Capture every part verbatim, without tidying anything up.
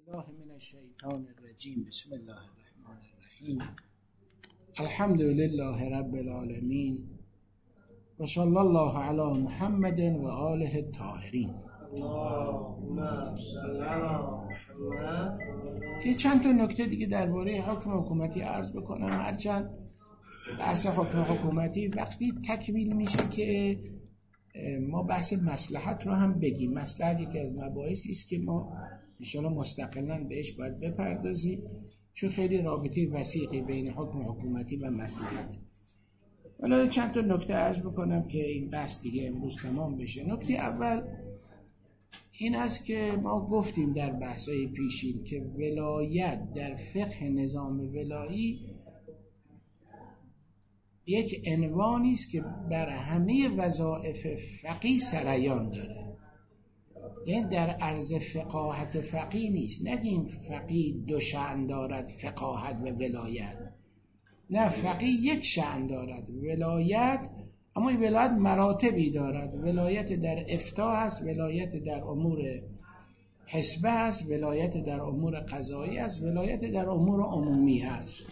الله من الشیطان الرجیم. بسم الله الرحمن الرحیم. الحمد لله رب العالمین و صلی الله علی محمد و آله الطاهرین. یه چند تا نکته دیگه درباره حکم حکومتی عرض بکنم. هرچند بحث حکم حکومتی وقتی تکمیل میشه که ما بحث مصلحت رو هم بگیم. مصلحت یکی از مباحثی است که ما انشاءالله مستقلاً بهش باید بپردازیم، چون خیلی رابطه وثیقی بین حکم حکومتی و مصلحت. ولی چند تا نکته عرض بکنم که این بحث دیگه امروز تمام بشه. نکته اول این است که ما گفتیم در بحث‌های پیشین که ولایت در فقه نظام ولایی یک عنوانی است که بر همه وظایف فقیه سریان داره. یعنی در عرض فقاهت فقیه نیست. نگیم فقیه دو شأن دارد، فقاهت و ولایت. نه، فقیه یک شأن دارد، ولایت. اما این ولایت مراتبی دارد. ولایت در افتاء هست، ولایت در امور حسبه هست، ولایت در امور قضایی هست، ولایت در امور عمومی هست.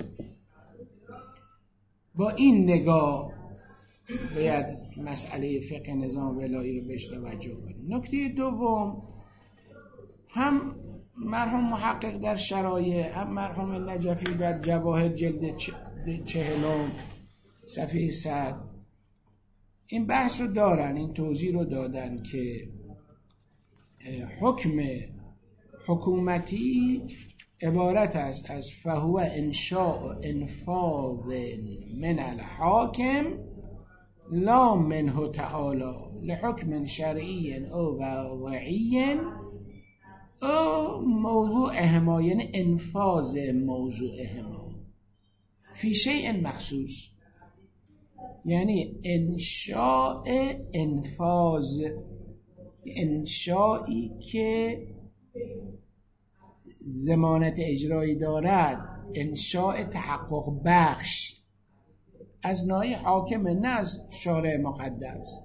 با این نگاه باید مسئله فقه نظام ولایی رو بهش توجه کنیم. نکته دوم، هم مرحوم محقق در شرایع، هم مرحوم نجفی در جواهر جلد چهلم صفحه صد این بحث رو دارن، این توضیح رو دادن که حکم حکومتی عبارت است از فهو انشاء انفاذ من الحاکم لا منه تعالی لحکم شرعی او وضعی او موضوعهما، یعنی انفاذ موضوعهما فی شیء مخصوص، یعنی انشاء انفاذ، انشایی که ضمانت اجرایی دارد، انشاء تحقق بخش از ناحیه حاکم، نه از شارع مقدس.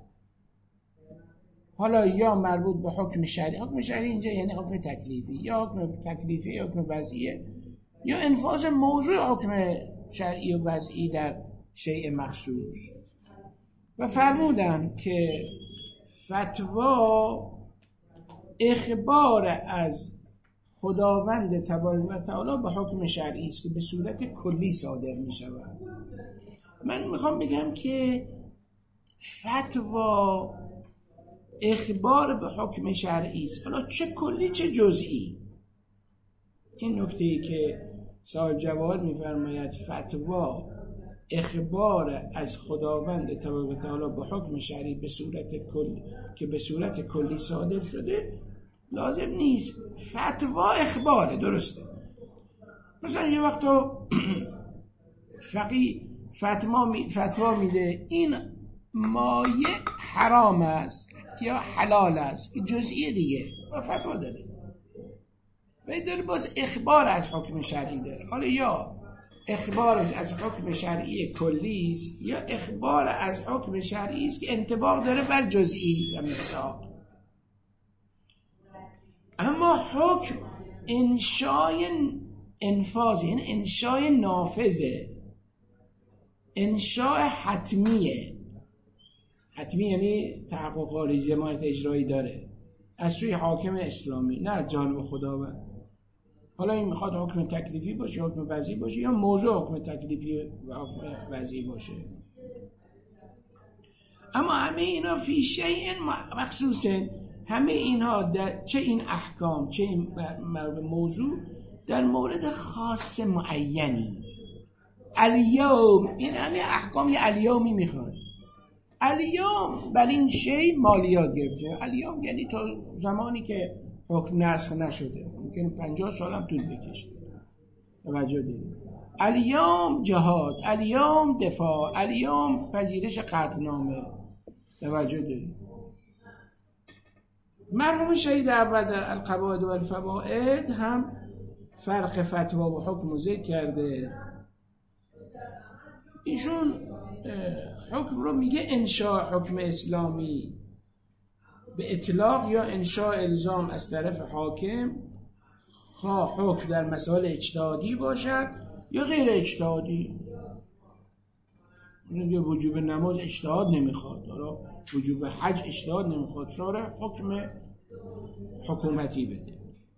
حالا یا مربوط به حکم شرعی، حکم شرعی اینجا یعنی حکم تکلیفی، یا حکم تکلیفی یا حکم وضعیه، یا انفاذ موضوع حکم شرعی و وضعی در شیء مخصوص. و فرمودن که فتوا اخبار از خداوند تبارک و تعالی به حکم شرعی است که به صورت کلی صادر می شود. من میخوام بگم که فتوا اخبار به حکم شرعی است، حالا چه کلی چه جزئی. این نکته‌ای که صاحب جواهر میفرماید فتوا اخبار از خداوند تبارک و تعالی به حکم شرعی به صورت کلی که به صورت کلی صادر شده لازم نیست. فتوا اخباره، درسته. مثلا یه وقتا فقیه فتوا می فتوا میده این مایه حرام است یا حلال است، جزئی دیگه و فتوا داده و داره باز اخبار از حکم شرعی داره. حالا یا اخبارش از حکم شرعی کلی است یا اخبار از حکم شرعی است که انطباق داره بر جزئی و مصداق. اما حکم انشای انفاذ، یعنی انشای نافذه، انشاء حتمیه. حتمی یعنی تحقق خارجی، ضمانت اجرایی داره از سوی حاکم اسلامی، نه از جانب خداوند. حالا این میخواد حکم تکلیفی باشه، حکم وضعی باشه، یا موضوع حکم تکلیفی و حکم وضعی باشه. اما همه اینا فی شیء مخصوصه، همه اینها در چه این احکام چه این موضوع در مورد خاص معینی. الیوم، این همه احکام یه الیومی میخواد. الیوم بر این شی مالیات گرفته. الیوم یعنی تا زمانی که حکم نسخ نشده، ممکنه پنجاه سال هم طول بکشه. توجه دارید. الیوم جهاد، الیوم دفاع، الیوم پذیرش قطعنامه. توجه دارید. مرحوم شهید اول در القواعد و الفوائد هم فرق فتوا و حکم رو ذکر کرده. ایشون حکم رو میگه انشاء حکم اسلامی به اطلاق یا انشاء الزام از طرف حاکم خواه حکم در مسائل اجتهادی باشد یا غیر اجتهادی. میگه وجوب نماز اجتهاد نمیخواد، حالا وجوب حج اجتهاد نمیخواد، شارع حکم حکومتی بده.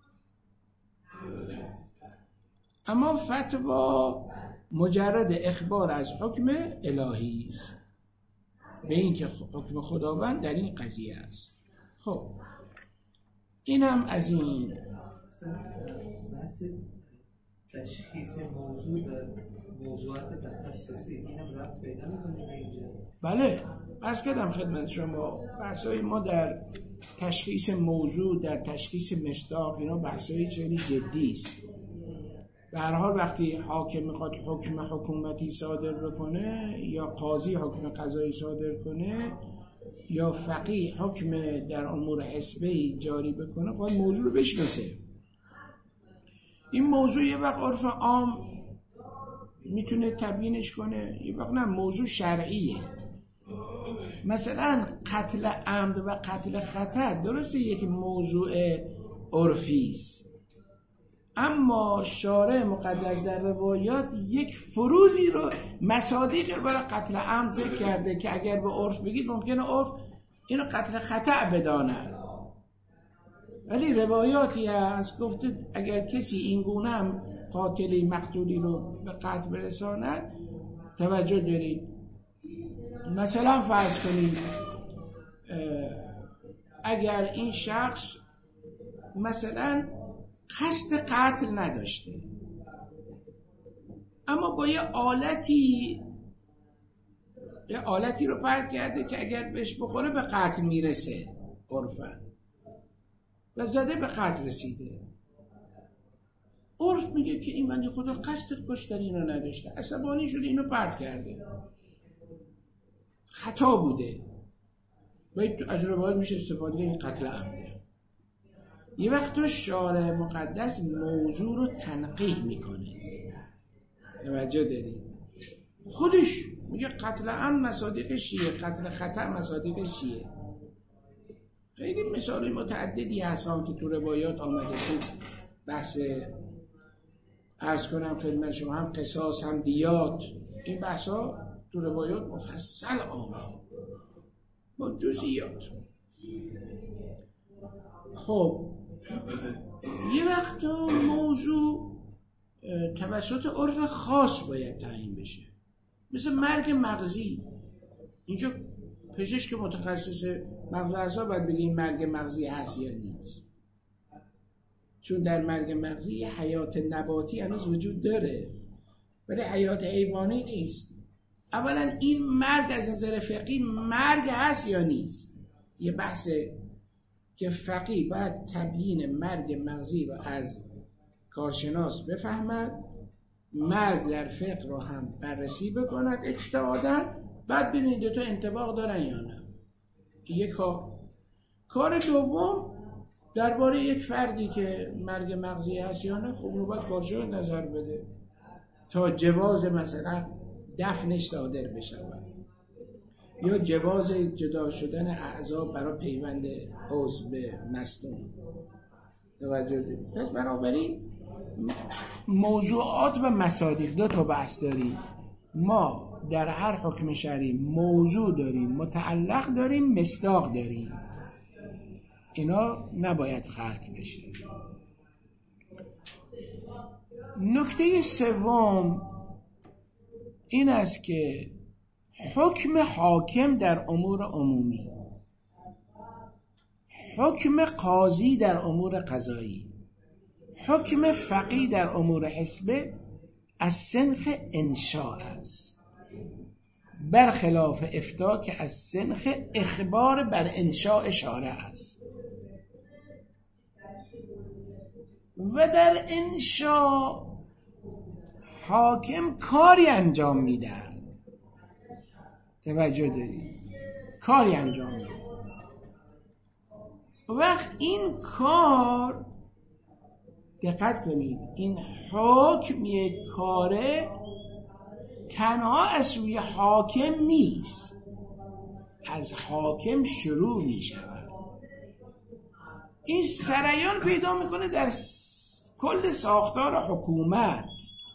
اما فتوا مجرد اخبار از حکم الهی است، به این که حکم خداوند در این قضیه است. خب اینم از این بحث تشخیص موضوع در موضوعات تخصصی اینم رفت پیدا می‌کنه اینجا. بله، عرض کردم خدمت شما بحثای ما در تشخیص موضوع، در تشخیص مصداق، اینا بحثای خیلی جدی است. به هر حال وقتی حاکم میخواد حکم حکومتی صادر بکنه یا قاضی حکم قضایی صادر کنه یا فقیه حکم در امور حسبی جاری بکنه، باید موضوع رو بشناسه. این موضوع یه وقت عرف عام میتونه تبیینش کنه، یه وقت نه، موضوع شرعیه. مثلا قتل عمد و قتل خطا درسته یک موضوع عرفی است، اما شارع مقدس در روایات یک فروزی رو مصادیق رو برای قتل عمد ذکر کرده که اگر به عرف بگید ممکنه عرف اینو قتل خطا بداند، ولی روایاتی هست گفته اگر کسی این گونه هم قاتلی مقتولی رو به قتل برساند توجه دارید. مثلا فرض کنید اگر این شخص مثلا قصد قتل نداشته اما با یه آلتی یه آلتی رو پرت کرده که اگر بهش بخوره به قتل میرسه عرفاً و زده به قتل رسیده، عرف میگه که این بنده خدا قصد کشتن اینو نداشته، عصبانی شده اینو پرت کرده، خطا بوده، باید تو اجربات میشه استفاده این قتل عمده. یه وقت شارع مقدس موضوع رو تنقیح میکنه، توجه دارید، خودش میگه قتل عمد مصادیق شیعه، قتل خطا مصادیق شیعه. خیلی مثال متعددی هست هم که تو روایات آمده، تو بحث عرض کنم خدمت شما هم قصاص هم دیات، این بحث ها تو روایات مفصل آمده با جزئیات. خب یه وقت موضوع توسط عرف خاص باید تعیین بشه، مثل مرگ مغزی. اینجا پزشک متخصص مغز اعصاب باید بگه این مرگ مغزی هست یا نیست، چون در مرگ مغزی یه حیات نباتی هنوز وجود داره ولی حیات حیوانی نیست. اولا این مرگ از نظر فقهی مرگ هست یا نیست، یه بحثه که فقیه باید تبیین مرگ مغزی رو از کارشناس بفهمد، مرگ در فقه رو هم بررسی بکند اجتهادا، بعد ببینید دو تا انطباق دارن یا نه. یک کار کار دوم درباره یک فردی که مرگ مغزی هست یا نه، خب رو باید کارشناس نظر بده تا جواز مثلا دفنش صادر بشه یا جواز جدا شدن اعضا برای پیوند عضو به مصنوع. توجه دارید. پس بنابراین موضوعات و مصادیق دو تا بحث داریم. ما در هر حکم شرعی موضوع داریم، متعلق داریم، مصداق داریم. اینا نباید خلط بشه. نکته سوم این است که حکم حاکم در امور عمومی، حکم قاضی در امور قضایی، حکم فقیه در امور حسبه از سنخ انشاء است، برخلاف افتاء که از سنخ اخبار بر انشاء شارع است. و در انشاء حاکم کاری انجام میده، توجه دارید، کاری انجام میده. وقت این کار دقت کنید، این حکم یک کاره تنها از سوی حاکم نیست، از حاکم شروع می شود. این سریان پیدا میکنه در کل ساختار حکومت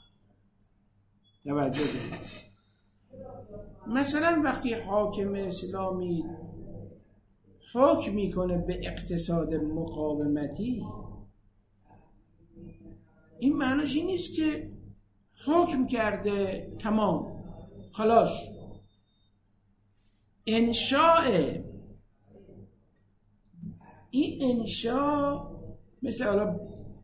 توجه کنید. مثلا وقتی حاکم اسلامی حکم میکنه به اقتصاد مقاومتی، این معنیش این نیست که حکم کرده تمام خلاص. انشاء این انشاء مثل حالا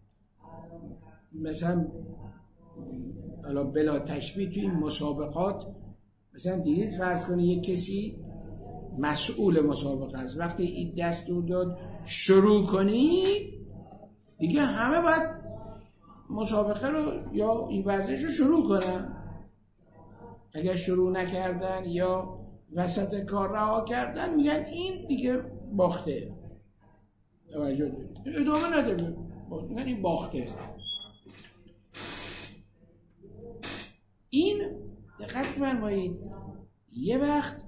مثلا حالا بلا تشبیه تو این مسابقات مثلا دیدید فرض کنید یک کسی مسئول مسابقه است، وقتی این دستور داد شروع کنی دیگه همه باید مسابقه رو یا این ورزش رو شروع کنن. اگر شروع نکردن یا وسط کار رها کردن میگن این دیگه باخته. توجه دارید، ادامه نده، میگن این باخته. این دقت فرمایید یه وقت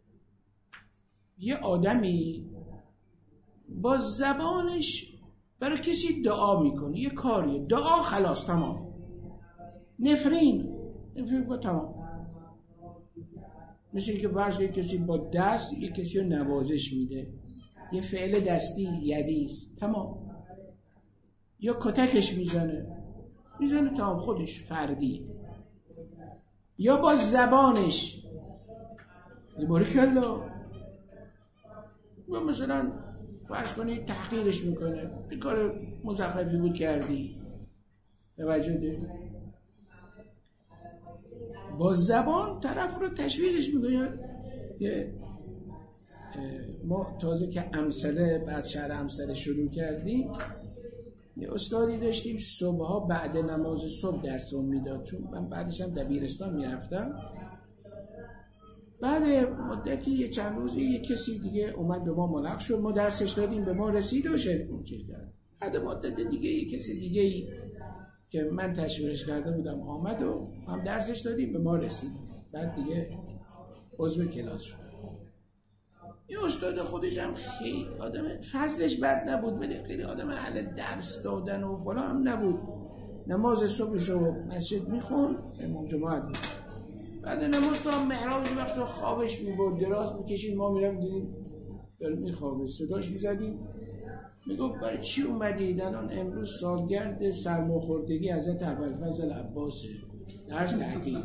یه آدمی با زبانش برای کسی دعا میکنه، یه کاریه، دعا خلاص تمام، نفرین نفرین با تمام. مثل که فرض کنید کسی با دست یه کسی رو نوازش میده، یه فعل دستی یدیست تمام، یا کتکش میزنه میزنه تمام، خودش فردی، یا با زبانش بارکالله، یا مثلا فرض کنید تحقیرش میکنه، این کار مزخرفی بود کردی. توجه دارید، با زبان طرف رو تشویقش میکنه. ما تازه که امثله بعد شهر امثله شروع کردیم، یه استادی داشتیم صبحها بعد نماز صبح درسون میداد، چون من بعدش هم دبیرستان میرفتم. بعد مدتی یه چند روزی یه کسی دیگه اومد به ما ملحق شد، ما درسش دادیم به ما رسید و شرکت کرد. بعد مدت دیگه یه کسی دیگه ای که من تشویقش کرده بودم آمد و هم درسش دادیم به ما رسید. بعد دیگه عضو کلاس شد. این استاد خودش هم خیلی آدم فضلش بد نبود، ولی خیلی آدم اهل درس دادن و فلان هم نبود. نماز صبحشو مسجد میخوند، امام جماعت بود. بعد نماز تا محراب یه وقت خوابش میبرد، دراز میکشید، ما میرم دیدیم داره میخوابه، صداش میزدیم، میگفت برای چی اومدید؟ الان امروز سالگرد سرماخوردگی حضرت ابوالفضل عباسه، درس تعطیل.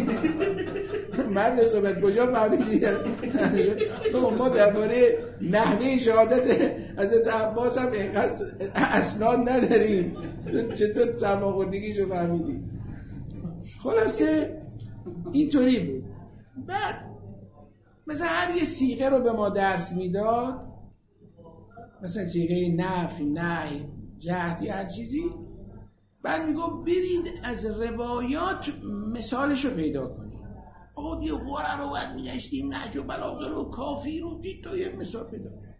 مرد صحبت کجا فهمیدی؟ ما درباره نحوه شهادت حضرت عباس هم اینقدر اسناد نداریم، چطور سرماخوردگیشو فهمیدی؟ خلاصه اینطوری بود. بعد مثلا هر یه صیغه رو به ما درس میداد، مثلا صیغه نفی، نهی، جهت یا هر چیزی، بعد میگو برید از روایات مثالش رو پیدا کنید. آقا یه غوره رو باید میگشتیم، نهج و بلاغه رو، کافی رو، دید تا یه مثال پیدا کنید.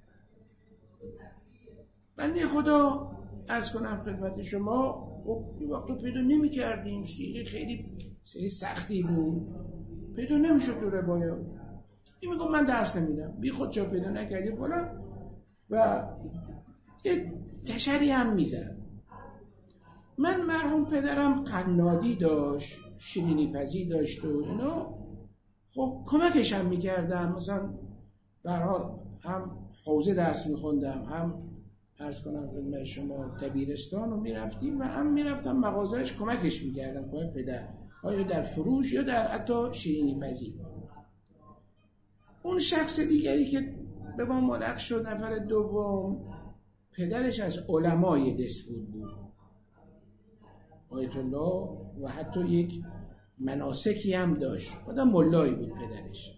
بنده خدا عرض کنم خدمت شما، یه وقت رو پیدا نمی کردیم، صیغه خیلی سری سختی بود، پیدا نمیشد تو روایات. این میگو من درس نمیدم، بی خود چرا پیدا نکردی فلان، و یه تشری هم میزد. من مرحوم پدرم قنادی داشت، شیرینی پزی داشت و اینا، خب کمکش هم میکردم. مثلا به هر حال هم حوزه درس میخوندم، هم عرض کنم خدمت شما دبیرستان رو میرفتیم و هم میرفتم مغازهش کمکش میکردم، کمک پدر، آیا در فروش یا در حتی شیرینی پزی. اون شخص دیگری که به ما ملحق شد، نفر دوم، پدرش از علمای دسفود بود، آیت الله، و حتی یک مناسکی هم داشت، آدم ملایی بود پدرش.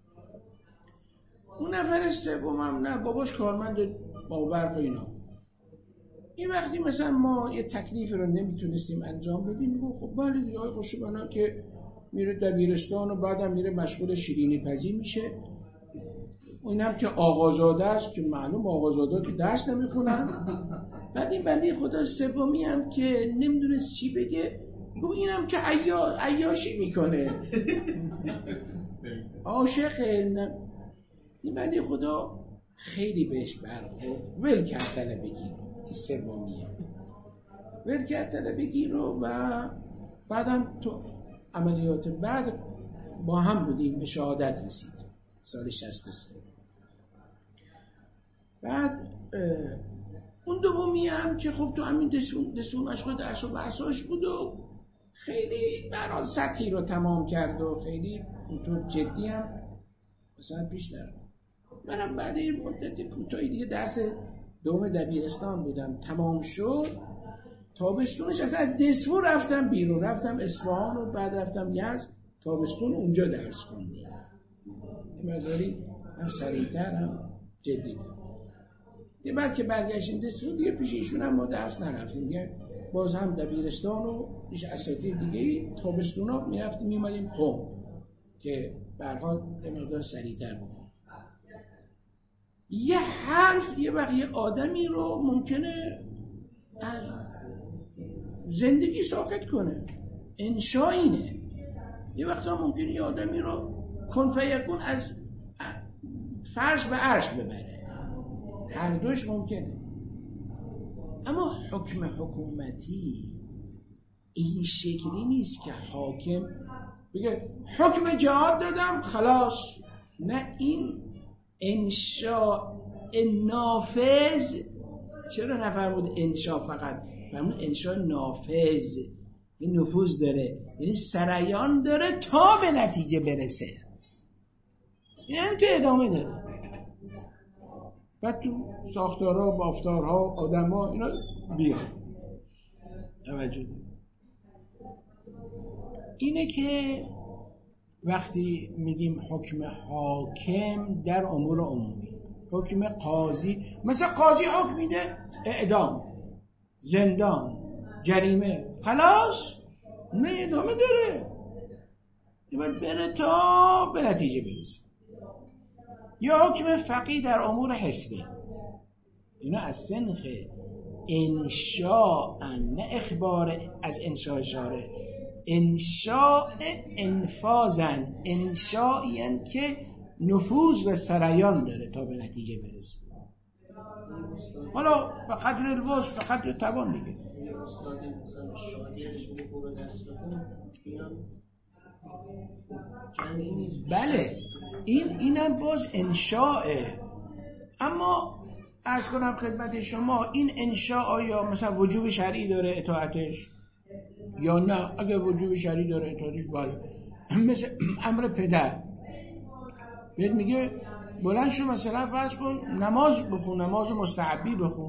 اون نفر سوم هم نه، باباش کارمند با برق و اینا. این وقتی مثلا ما یه تکلیف رو نمیتونستیم انجام بدیم، میگو خب بله دیگه آقای خوشبانا که میره دبیرستان و بعدم میره مشغول شیرینی پزی میشه. اینم که آقازاده است که معلوم آقازاده که درس نمیخونن. بعد این بنده خدا سومی هم که نمیدونست چی بگه، گفت اینم که عیا... عیاشی میکنه، عاشق. این بنده خدا خیلی بهش برخورد، ول کردن بگیم این سومیه. ولکت طلبگی رو و بعدم تو عملیات بعد با هم بودیم به شهادت رسید سال شصت و سه. بعد اون دومی هم که خب تو همین دسون دسون مشغول درس و بحثاش بود و خیلی برای سطحی رو تمام کرد و خیلی اونطور جدی هم مثلا پیش نرفت. منم بعد یه مدت کوتاهی دیگه درس دوم دبیرستان بودم، تمام شد، تابستونش اصلا دسفو رفتم بیرون، رفتم اصفهان و بعد رفتم یزد، تابستون اونجا درس خوندیم. این مقداری هم سریع‌تر هم جدی‌تر. یه بعد که برگشتیم دسفو دیگه پیش ایشون هم ما درس نرفتیم دیگه، باز هم دبیرستان و پیش اساتید دیگه تابستونا میرفتیم میمادیم قم که به هر حال یه مقدار سریع‌تر بود. یه حرف یه وقت یه آدمی رو ممکنه از زندگی ساقط کنه. انشا اینه. یه وقتا ممکنه یه آدمی رو کن فیکون از فرش به عرش ببره، هر دوش ممکنه. اما حکم حکومتی این شکلی نیست که حاکم بگه حکم جهاد دادم خلاص. نه، این انشاء نافذ. چرا نفرمود انشاء فقط؟ فرمود انشاء نافذ، این نفوذ داره، یعنی سریان داره تا به نتیجه برسه. این هم تو ادامه داره. بعد تو ساختارها، بافتارها، آدمها اینا بیان توجه. اینه که وقتی میگیم حکم حاکم در امور عمومی، حکم قاضی، مثلا قاضی حکم میده اعدام، زندان، جریمه، خلاص، نه ادامه داره، باید بره تا به نتیجه برسه. یا حکم فقیه در امور حسبه، اینا از سنخ انشاء، نه اخبار از انشاء شاره، انشاء انفاذن، انشاء که نفوذ و سریان داره تا به نتیجه برسه. حالا به قدر الوسع، به قدر توان دیگه. بله، این اینم باز انشاءه. اما عرض کنم خدمت شما این انشاء آیا مثلا وجوب شرعی داره اطاعتش یا نه؟ اگر وجوب شرعی داره اطاعتش بله. مثل امر پدر بهت میگه بلند شو مثلا فرض کن نماز بخون، نماز مستحبی بخون،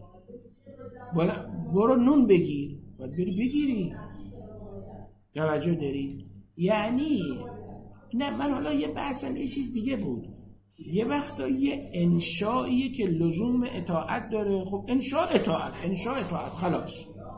برو نون بگیر، باید بری بگیری. توجه داری؟ یعنی نه، من حالا یه بحثم یه چیز دیگه بود. یه وقتا یه انشائیه که لزوم اطاعت داره، خب انشاء اطاعت، انشاء اطاعت خلاص.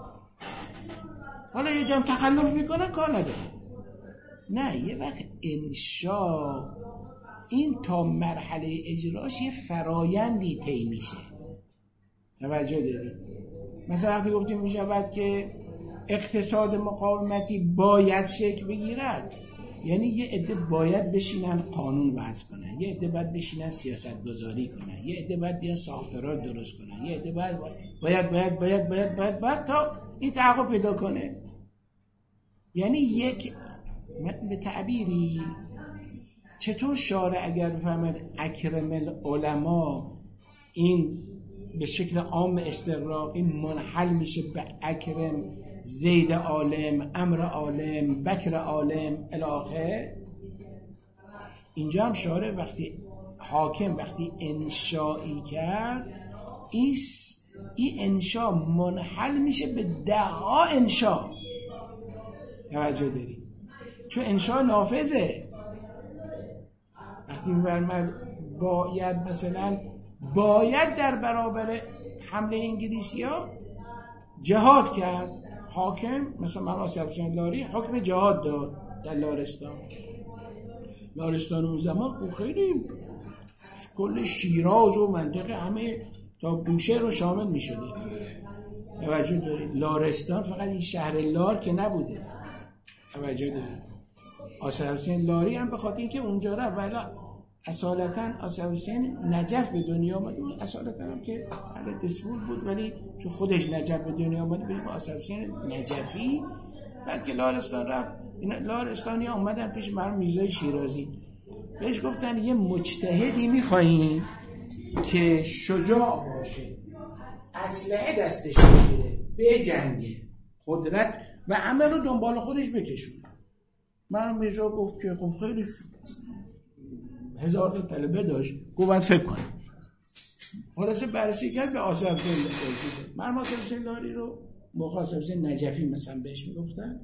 حالا یه جام تخلف میکنه کار نداره. نه، یه وقت انشاء این تا مرحله اجراش یه فرایندی طی میشه. توجه داری؟ مثلا وقتی گفتیم میشود که اقتصاد مقاومتی باید شکل بگیرد، یعنی یه عده باید بشینن قانون وضع کنن، یه عده باید بشینن سیاست گذاری کنن، یه عده باید بیان ساختارا درست کنن، یه عده باید باید باید باید باید باید, باید تا این تحقق پیدا کنه. یعنی یک به تعبیری چطور شارع اگر بفهمد اکرم العلماء این به شکل عام استغراقی منحل میشه به اکرم زید عالم، امر عالم، بکر عالم الاخر. اینجا هم شارع وقتی حاکم وقتی انشایی کرد این این انشا منحل میشه به ده ها انشا. توجه داری؟ چون انشا نافذه. وقتی می‌فرماد باید مثلا باید در برابر حمله انگلیسی‌ها جهاد کرد، حاکم مثلا مراسی حسین لاری حکم جهاد داد در لارستان. لارستان اون زمان اون خیلی کل شیراز و منطقه همه تا بوشهر رو شامل می شده. توجه دارید؟ لارستان فقط این شهر لار که نبوده. توجه دارید؟ آصف حسین لاری هم به خاطر اینکه اونجا رفت، ولی اصالتا آصف حسین نجف به دنیا آمده بود، اصالتا هم که اهل دسپول بود، ولی چون خودش نجف به دنیا آمده بهش با آصف حسین نجفی. بعد که لارستان رفت، این لارستانی آمدن پیش مرحوم میرزای شیرازی، بهش گفتن یه مجتهدی میخواییم که شجاع باشه، اسلحه دستش بگیره، به جنگه، قدرت و همه رو دنبال خودش بکشونه. مرحوم میرزا گفت که خب خیلی هزار تا طلبه داشت، گفت باید فکر کنم. خلاصه بررسی کرد، به آصف حسین رسید. مرحوم آصف حسین لاری رو موقع آصف حسین نجفی مثلا بهش میگفتن،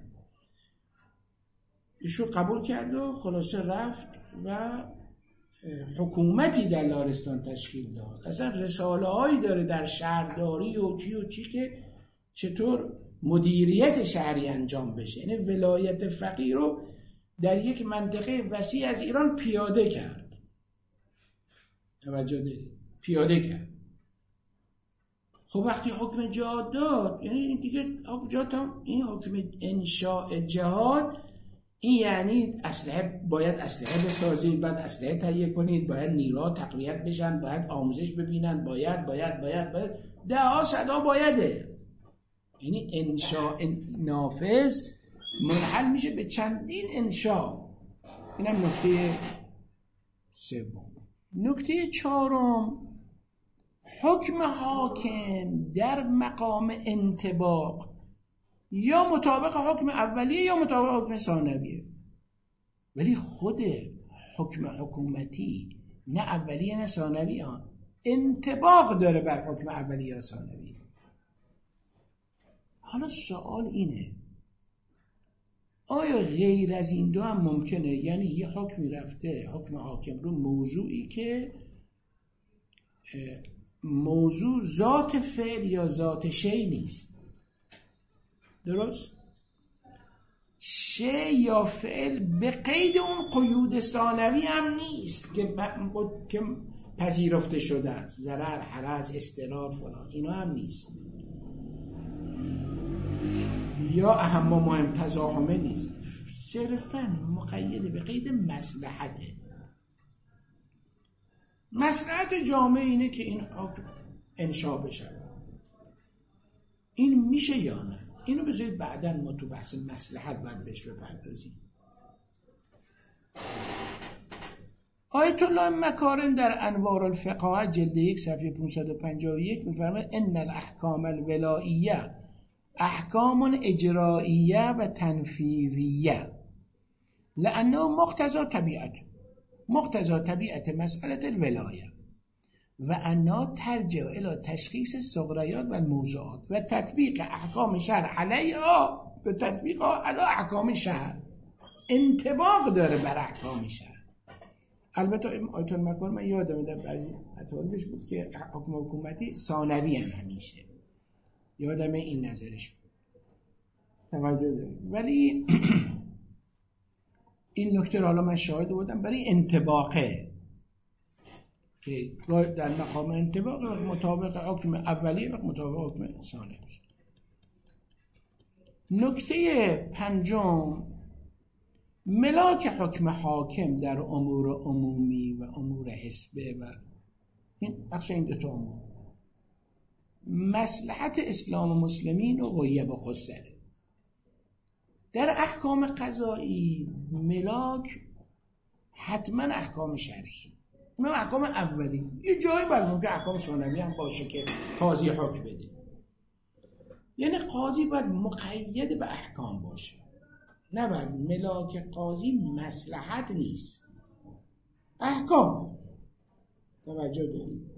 ایشون قبول کرد و خلاصه رفت و حکومتی در لارستان تشکیل داد. اصلا رساله هایی داره در شهرداری و چی و چی که چطور مدیریت شهری انجام بشه. یعنی ولایت فقیه رو در یک منطقه وسیع از ایران پیاده کرد. توجه دارید؟ پیاده کرد. خب وقتی حکم جهاد داد، یعنی این دیگه حکم جهاد هم این حکم انشاء جهاد، این یعنی اسلحه، باید اسلحه بسازید، باید اسلحه تهیه کنید، باید نیرا تقویت بشن، باید آموزش ببینن، باید باید باید باید ده ها صدا بایده. یعنی انشاء نافذ منحل میشه به چندین انشاء. اینم نکته سوم. نکته چهارم، حکم حاکم در مقام انطباق یا مطابق حکم اولیه یا مطابق حکم ثانویه، ولی خود حکم حکومتی نه اولیه نه ثانویه، انطباق داره بر حکم اولیه یا ثانویه. حالا سوال اینه، آیا غیر از این دو هم ممکنه؟ یعنی یه حکمی رفته، حکم حاکم رو موضوعی که موضوع ذات فعل یا ذات شی نیست، درست؟ شی یا فعل به قید اون قیود ثانوی هم نیست که که پذیرفته شده است، ضرر، حرج، استقرار فلان، اینا هم نیست، یا اهم و مهم تزاحمه نیست، صرفاً مقید به قید مصلحته. مصلحت جامعه اینه که این حکم انشاء بشه. این میشه یا نه؟ اینو بذارید بعداً ما تو بحث مصلحت باید بهش بپردازیم. آیت الله مکارم در انوار الفقاهه جلد یک صفحه پانصد و پنجاه و یک میفرماید ان الاحکام الولائیه احکام اجرائیه و تنفیذیه لانه مقتضى طبیعت مقتضى طبیعت مسئله الولایه و انا ترجع الى تشخیص الصغریات و الموضوعات و تطبیق احکام شرع علیها به تطبیق علی احکام شرع. انطباق داره بر احکام شرع. البته آیت الله مکارم من یادم در بعضی مطالبش بود که حکم حکومتی ثانوی هم همیشه، یادم این نظرش بود، توجه داریم. ولی این نکته رو حالا من شاهد بودم برای انطباقه که در مقام انطباق مطابق حکم اولیه و مطابق حکم ثانوی. نکته پنجم، ملاک حکم حاکم در امور عمومی و امور حسبه و این بخش این دو تا امور مصلحت اسلام و مسلمین و غیب و قصره. در احکام قضایی ملاک حتما احکام شرعی، اون احکام اولی. یه جایی باید ممکن احکام ثانوی هم باشه که قاضی حکم بده، یعنی قاضی باید مقید به احکام باشه، نه باید ملاک قاضی مصلحت نیست، احکام. توجه دارید؟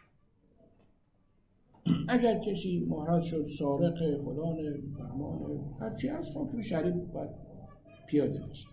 اگر کسی محرز شد سارق فلان فرمان هرچی از حکم شرعی باید پیاده بشه.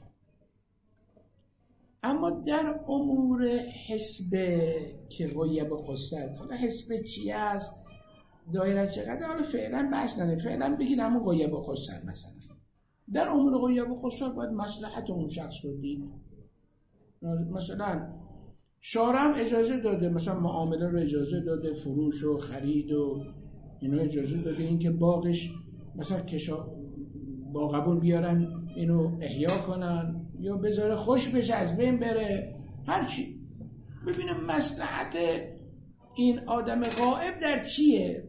اما در امور حسبه که غیب و قصر، حالا حسبه چی است، دایره چقدر، حالا فعلا بحث نده، فعلا بگید همون غیب و قصر. مثلا در امور غیب و قصر باید مصلحت اون شخص رو دید. مثلا شارع هم اجازه داده، مثلا معامله رو اجازه داده، فروش و خرید و اینو اجازه داده، این که باغش مثلا کشا باغبون بیارن اینو احیا کنن یا بذاره خوش بشه از بین بره، هرچی ببینیم مصلحت این آدم غائب در چیه.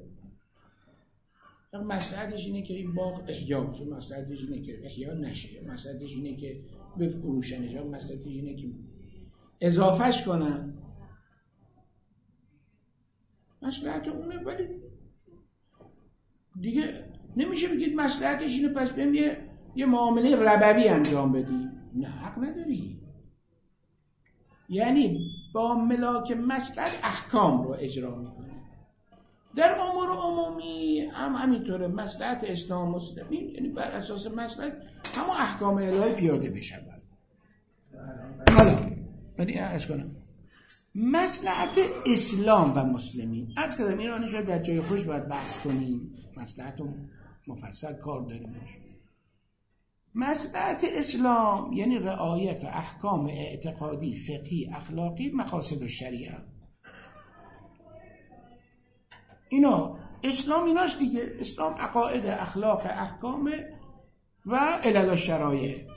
مصلحتش اینه که این باغ احیا بشه، مصلحتش اینه که احیا نشه، مصلحتش اینه که بفروشنش، مصلحتش اینه که اضافهش کنن. مصلحت اونه، ولی دیگه نمیشه بگید مصلحتش اینه پس بهم یه یه معامله ربوی انجام بدی. نه، حق نداری. یعنی با ملاک مصلحت احکام رو اجرا میکنه. در امور عمومی هم همینطوره. مصلحت اسلام مسلمین یعنی بر اساس مصلحت همون احکام الهی پیاده بشود. حالا ولی عرض کنم مصلحت اسلام و مسلمین، عرض کردم ایرانی شاید در جای خوش باید بحث کنیم، مصلحت رو مفصل کار داریم باشه. مصلحت اسلام یعنی رعایت احکام اعتقادی، فقهی، اخلاقی، مقاصد الشریعه. اینا اسلام ایناست دیگه. اسلام عقاید، اخلاق، احکام و علل الشرایع.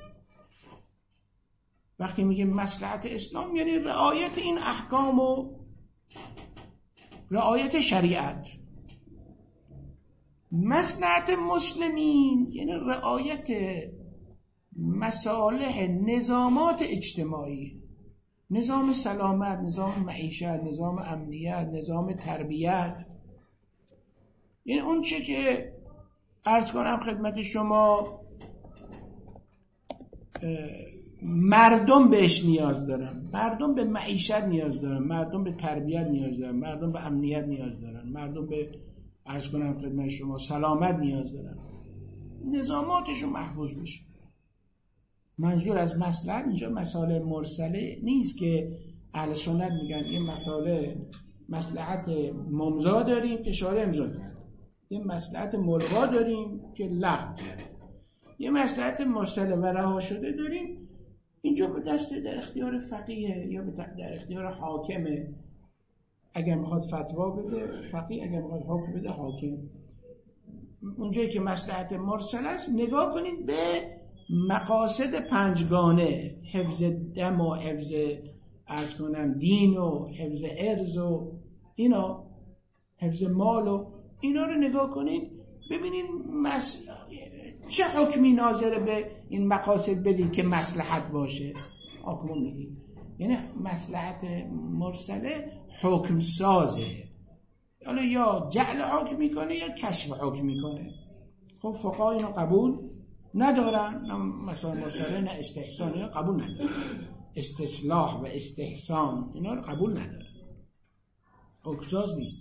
وقتی میگیم مصلحت اسلام یعنی رعایت این احکام و رعایت شریعت. مصلحت مسلمین یعنی رعایت مصالح نظامات اجتماعی، نظام سلامت، نظام معیشت، نظام امنیت، نظام تربیت. یعنی اون چه که عرض کنم خدمت شما مردم بهش نیاز دارن، مردم به معیشت نیاز دارن، مردم به تربیت نیاز دارن، مردم به امنیت نیاز دارن، مردم به عرض کنم خدمت شما سلامت نیاز دارن، نظاماتشون محفوظ بشه. منظور از مصلحت اینجا مسائل مرسله نیست که اهل سنت میگن یه مسائل مصلحت ممضا داریم که شارع امضا کرد، یه مصلحت ملغا داریم که لغو کرد، یه مصلحت مرسله و رها شده داریم. اینجا به دست در اختیار فقیه یا در اختیار حاکمه. اگر میخواد فتوا بده فقیه، اگر میخواد حکم بده حاکم. اونجایی که مصلحت مرسله است نگاه کنید به مقاصد پنجگانه، حفظ دم و حفظ عرض کنم دین و حفظ ارز و اینا، حفظ مال و اینا رو نگاه کنید ببینید مس... چه حکمی ناظر به این مقاصد بدید که مصلحت باشه، حکم میدید. یعنی مصلحت مرسله حکم سازه، حالا یا جعل حکم میکنه یا کشف حکم میکنه. خب فقها اینو قبول ندارن، نه مثلا مرسله نه استحسان اینا قبول ندارن، استصلاح و استحسان اینا رو قبول ندارن، حکمساز نیست.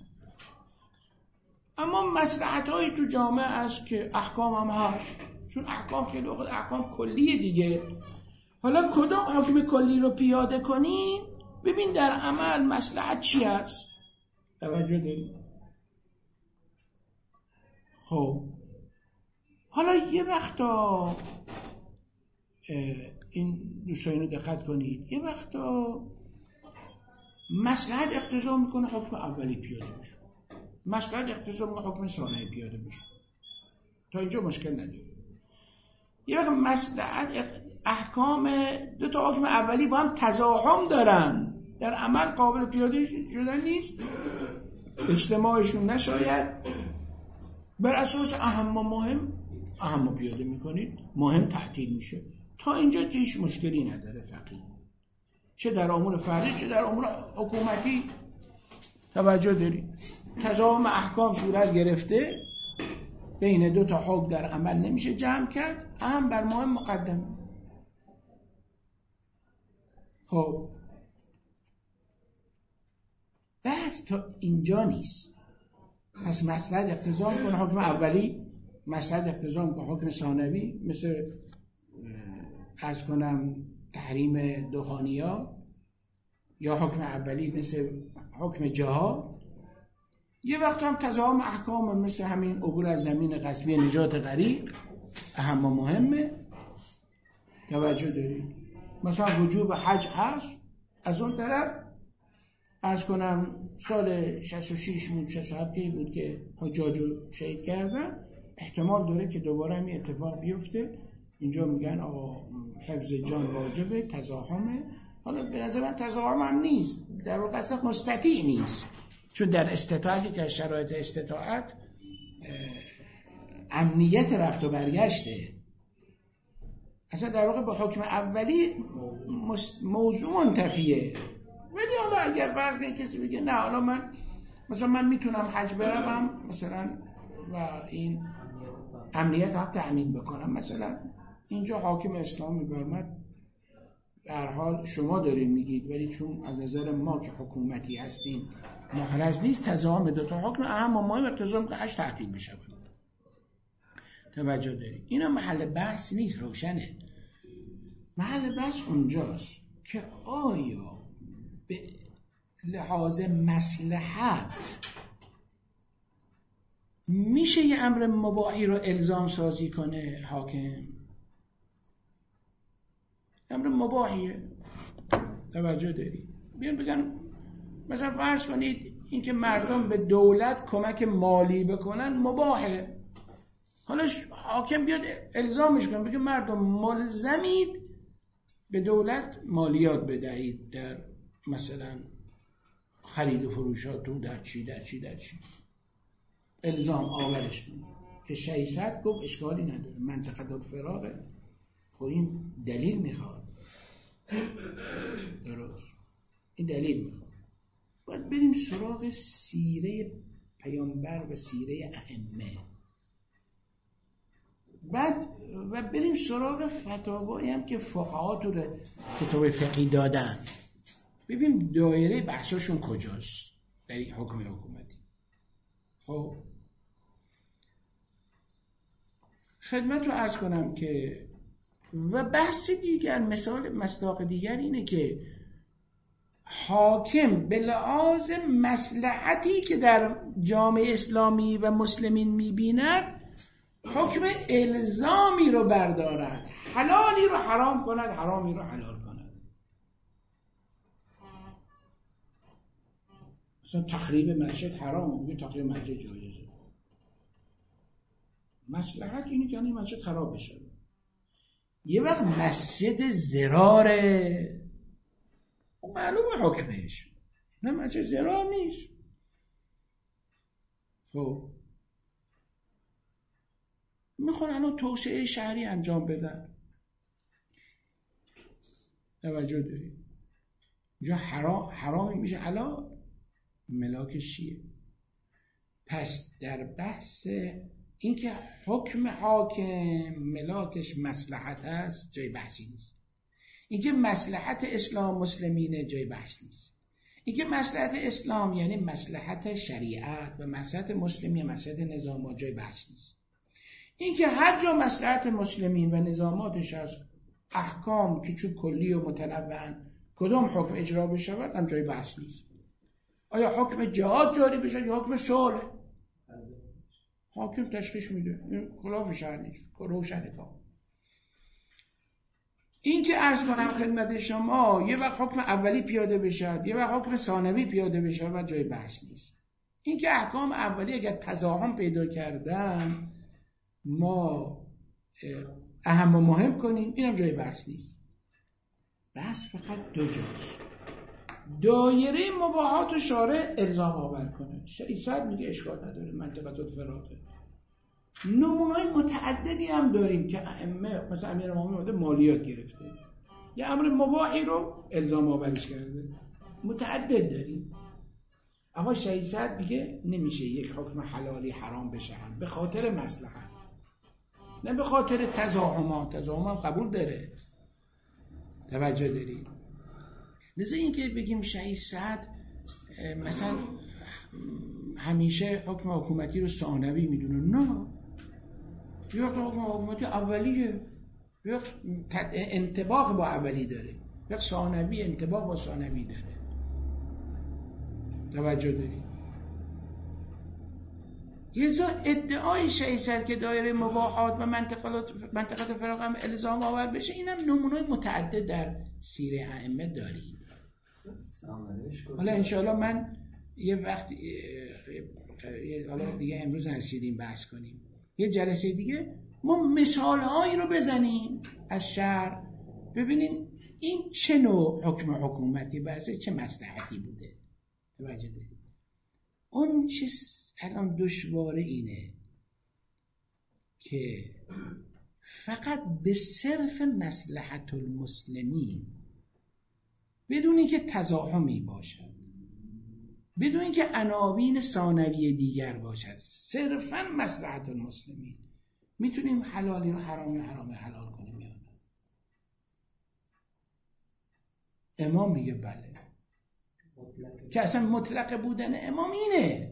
اما مصلحت هایی تو جامعه است که احکام هم هست، چون احکام خیلی وقت احکام کلیه دیگه. حالا کدوم حکم کلی رو پیاده کنیم ببین در عمل مصلحت چی است، توجه داریم. خب حالا یه وقتا این دوستان رو دقت کنید، یه وقتا مصلحت اقتضا میکنه حکم اولی پیاده بشه، مصلحت اقتضا میکنه حکم ثانی پیاده بشه، تا اینجا مشکل نداره. یه وقت مصلحت احکام دو تا حکم اولی با هم تزاحم دارن، در عمل قابل پیاده شدن نیست، اجتماعشون نشاید، بر اساس اهم و مهم اهم پیاده میکنید، مهم تعطیل میشه. تا اینجا هیچ مشکلی نداره فقیه، چه در امور فردی چه در امور حکومتی. توجه دارید تزاحم احکام صورت گرفته، بین دو تا حکم در عمل نمیشه جمع کرد، اهم بر مهم مقدم. خب بس تا اینجا نیست. پس مصلحت اقتضا میکنه حکم اولی، مصلحت اقتضا میکنه حکم ثانوی، مثل عرض کنم تحریم دخانیات، یا حکم اولی مثل حکم جهاد. یه وقت هم تزاحم احکام مثل همین عبور از زمین غصبی، نجات غریق، اهم و مهمه. توجه دارید مثلا وجوب حج هست، از اون طرف عرض کنم سال شصت و شش بود شصت و هفت بود که حجاجو شهید کردن، احتمال داره که دوباره همین اتفاق بیفته. اینجا میگن آقا حفظ جان واجبه، تزاحمه، حالا به نظر من تضاهم هم نیست، در واقع اصلا مستطیع نیست، چون در استطاعتی که شرایط استطاعت امنیت رفت و برگشته، اصلا در واقع با حکم اولی موضوع منتفیه. ولی حالا اگر فرض کنید کسی بگه نه حالا من مثلا من میتونم حج بروم مثلا و این امنیت هم تأمین بکنم، مثلا اینجا حاکم اسلام می‌فرماد در حال شما دارین میگید، ولی چون از نظر ما که حکومتی هستیم محرز نیست تضاهم دو تا حکم اهم و مهم اقتضا که حج تعطیل بشه. توجه دارید؟ اینا محل بحث نیست، روشنه. محل بحث اونجاست که آیا به لحاظ مصلحت میشه یه امر مباحی رو الزام سازی کنه حاکم؟ امر مباحیه. توجه دارید؟ بیان بگن مثلا فرض کنید اینکه مردم به دولت کمک مالی بکنن مباحه، حالا حاکم بیاد الزامش کنه بگه مردم ملزمید به دولت مالیات بدهید در مثلا خرید و فروشاتون، در چی در چی در چی الزام آورش کنه که ششصد گفت اشکالی نداره، منطقه الفراغه. خب این دلیل میخواد، درست این دلیل میخواد. باید بریم سراغ سیره پیامبر و سیره ائمه، بعد و بریم سراغ فتاوایی هم که فقها تو کتاب فقهی دادن، ببینیم دایره بحثاشون کجاست در این حکم حکومتی. خب خدمت رو عرض کنم که و بحث دیگر، مثال مصداق دیگر اینه که حاکم به لحاظ مصلحتی که در جامعه اسلامی و مسلمین میبیند حکم الزامی رو بردارد، حلالی رو حرام کند، حرامی رو حلال کند. مثلا تخریب مسجد حرام، میگه تخریب مسجد جایزه. مصلحت اینه که این مسجد خراب بشه. یه وقت مسجد زراره، معلومه حکمش، نه مسجد زرار نیست. خب میخوان الان توسعه شهری انجام بدن، توجه دارید اینجا حرام حرامی میشه حلال، ملاکش چیه؟ پس در بحث این که حکم حاکم ملاکش مصلحت است جای بحثی نیست. این که مصلحت اسلام مسلمینه جای بحث نیست. این که مصلحت اسلام یعنی مصلحت شریعت و مصلحت مسلمی مصلحت نظامات جای بحث نیست. این که هر جا مصلحت مسلمین و نظاماتش از احکام که چون کلی و متنوعن کدام حکم اجرا بشود هم جای بحث نیست. آیا حکم جهاد جاری بشه یا حکم صلح؟ حاکم تشخیص میده، این خلاف شرع نیست، روشنه کامل. این که عرض کنم خدمت شما یه وقت حکم اولی پیاده بشه یه وقت حکم ثانوی پیاده بشه و جای بحث نیست. این که احکام اولی اگر تضاهم پیدا کردن ما اهم و مهم کنیم اینم جای بحث نیست. بحث فقط دو جاست. دایره مباحات و شارع الزام آور کنه، شریعت میگه اشکال نداره، منطقه الفراغه. نمونه‌های متعددی هم داریم که ائمه مثلا امیرالمومنین اومده مالیات گرفته، یه امر مباحی رو الزام آورش کرده، متعدد داریم. اما شریعت میگه نمیشه یک حکم حلالی حرام بشه به خاطر مصلحت، نه به خاطر تزاحمات. تزاحم هم قبول داره، توجه دارید. لذا این که بگیم شریعت مثلا همیشه حکم حکومتی رو ثانوی میدونه، نه، یک حکم حکومتی اولیه، یک انطباق با اولی داره، یک ثانوی انطباق با ثانوی داره. توجه دارید. یه ادعای شریعت که دایره مباحات و منطقات منطقه فراغ هم الزام آور بشه، اینم نمونه‌های متعدد در سیره ائمه داریم. حالا انشاءالله من یه وقت حالا دیگه امروز نرسیدیم بحث کنیم، یه جلسه دیگه ما مثالهایی رو بزنیم از شرع، ببینیم این چه نوع حکم حکومتی بحثه چه مصلحتی بوده. توجه دارید. اون چه الان دشواره اینه که فقط به صرف مصلحت المسلمین بدون اینکه تزاحمی باشد، بدون اینکه عناوین ثانوی دیگر باشد، صرفاً مصلحت المسلمین میتونیم حلالی رو حرامی حرامی حلال کنیم یا نه؟ امام میگه بله، که اصلا مطلق بودن امام اینه،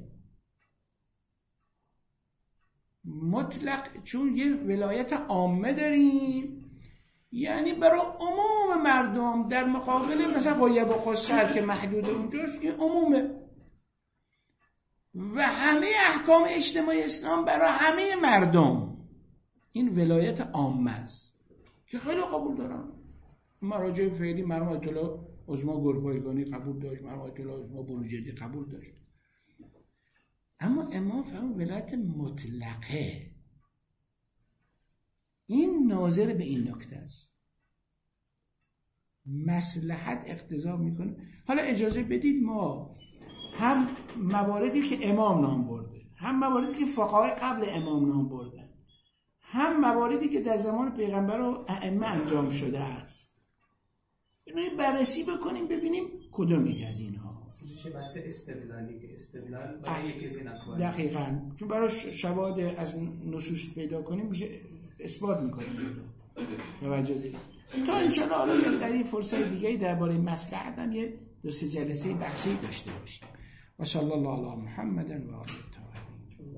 مطلق، چون یه ولایت عامه داریم، یعنی برای عموم مردم، در مقابل مثلا غیب و قصر که محدود اونجاست، این عمومه و همه احکام اجتماعی اسلام برای همه مردم، این ولایت عامه است که خیلی قبول دارم. مراجع فعلی مرحوم آیت الله عظما گلپایگانی قبول داشت، مرحوم آیت الله عظما بروجردی قبول داشت، اما امام فهم ولایت مطلقه. این ناظر به این نکته است، مصلحت اقتضا میکنه. حالا اجازه بدید ما هم مواردی که امام نام برده، هم مواردی که فقهای قبل امام نام بردن، هم مواردی که در زمان پیغمبر و ائمه انجام شده است، اینو بررسی بکنیم ببینیم کدوم یک از اینها. میشه بحث استدلالی که استدلال برای یکی از این اقوال دقیقاً، چون برای شواهد از نصوص پیدا کنیم میشه اثبات میکنیم. توجه دارید. تا انشاءالله حالا در این فرصت دیگه درباره مصلحت هم یه دو سه جلسه بحثی داشته باشیم. و صلی الله علی محمد و آله الطاهرین.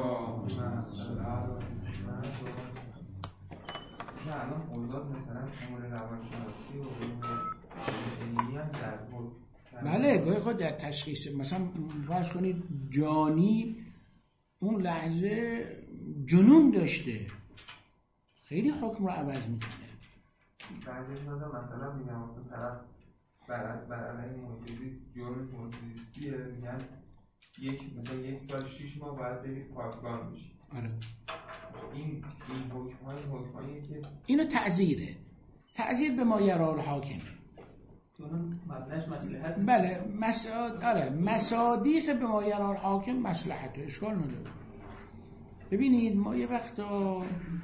نه الان قضات مثلا امور روانشناسی و علمی هم در بود. بله گاهی خود در تشخیص مثلا فرض کنید جانی اون لحظه جنون داشته، خیلی حکم رو عوض میکنه. بعضیش مثلا میگم مثلا طرف بر علیه محیط زیست جرم محیط زیستیه، میگن یک مثلا یک سال شیش ماه باید برید پاکبان بشی. آره. این این حکم‌های حکم‌هایی که اینو تعزیره، تعزیر به ما یرال حاکمه. اون مبناش مصلحت. بله مساد آره مصادیق به ما یرال حاکم مصلحت، اشکال نداره. ببینید ما یه وقتا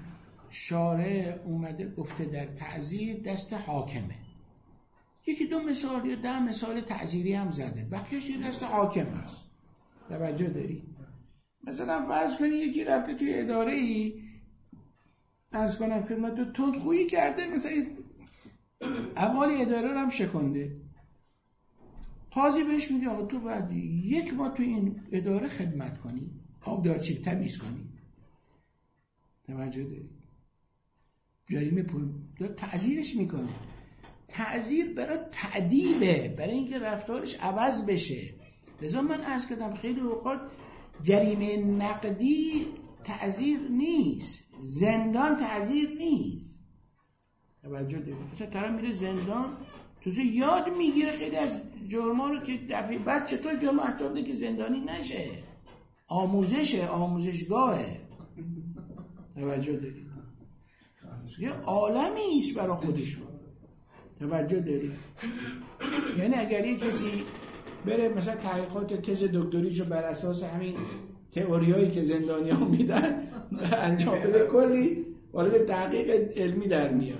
شارع اومده گفته در تعزیر دست حاکمه، یکی دو مثال یا ده مثال تعزیری هم زده، بقیه‌اش دست حاکم هست. توجه داری؟ مثلا فرض کنی یکی رفته توی اداره ای، فرض کنم خدمت تو تندخویی کرده، مثلا اعمال اداره رو هم شکنده، قاضی بهش میگه آقا تو باید یک ماه تو این اداره خدمت کنی، آبدارچی تمیز کنی. توجه داری؟ جریمه پول داره تعزیرش میکنه. تعزیر برای تعدیبه، برای اینکه رفتارش عوض بشه. لذا من عرض کردم خیلی اوقات جریمه نقدی تعزیر نیست، زندان تعزیر نیست. توجه دارید؟ مثلا طرف میره زندان توزه یاد میگیره خیلی از جرما رو که دفعه بعد چطور جرم انجام ده که زندانی نشه. آموزشه، آموزشگاهه. توجه دارید؟ یه عالمی است برای خودشون. توجه دارید؟ یعنی اگر یک کسی بره مثلا تحقیقات تز دکتریشو بر اساس همین تئوریایی که زندانی‌ها میدن انجام بده، کلی وارد تحقیق علمی در میاد.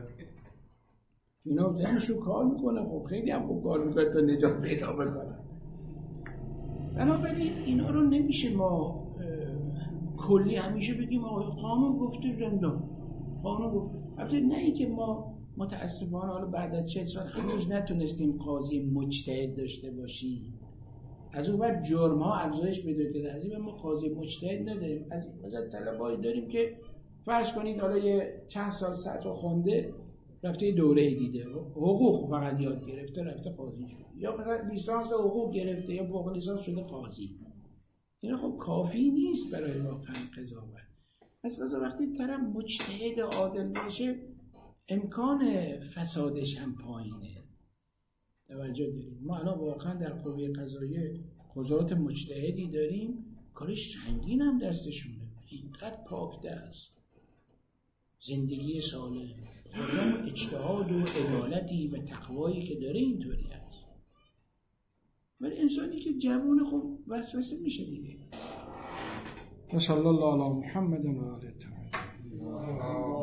اینا ذهنشو کار میکنه، خب خیلی هم خوب کار میکنه تا نجات پیدا بکنه. بنابراین اینا رو نمیشه ما کلی همیشه بگیم آقا قانون گفته زندان، قانون گفته. البته نه ای که ما متاسفانه حالا بعد از چهل سال هنوز نتونستیم قاضی مجتهد داشته باشیم. از اون بعد جرم ها افزایش پیدا کرده، از این ما قاضی مجتهد نداریم. از این مثلا طلبایی داریم که فرض کنید حالا یه چند سال سطح خونده، رفته دوره دیده، حقوق فقط یاد گرفته رفته قاضی شده، یا مثلا لیسانس حقوق گرفته یا فوق لیسانس شده قاضی. اینا خب کافی نیست برای واقعا قضاوت. پس مثلا وقتی طرف مجتهد عادل باشه امکان فسادش هم پایینه. توجه داریم؟ ما الان واقعا در قوه قضاییه قضات مجتهدی داریم، کارش سنگین هم دستشونه، اینقدر پاک دست، زندگی سالم، آدم اجتهاد و عدالتی و تقوایی که داره اینطوری هست. ولی انسانی که جوان خوب وسوسه میشه دیگه. صلی الله علی محمد و آله الطاهرین.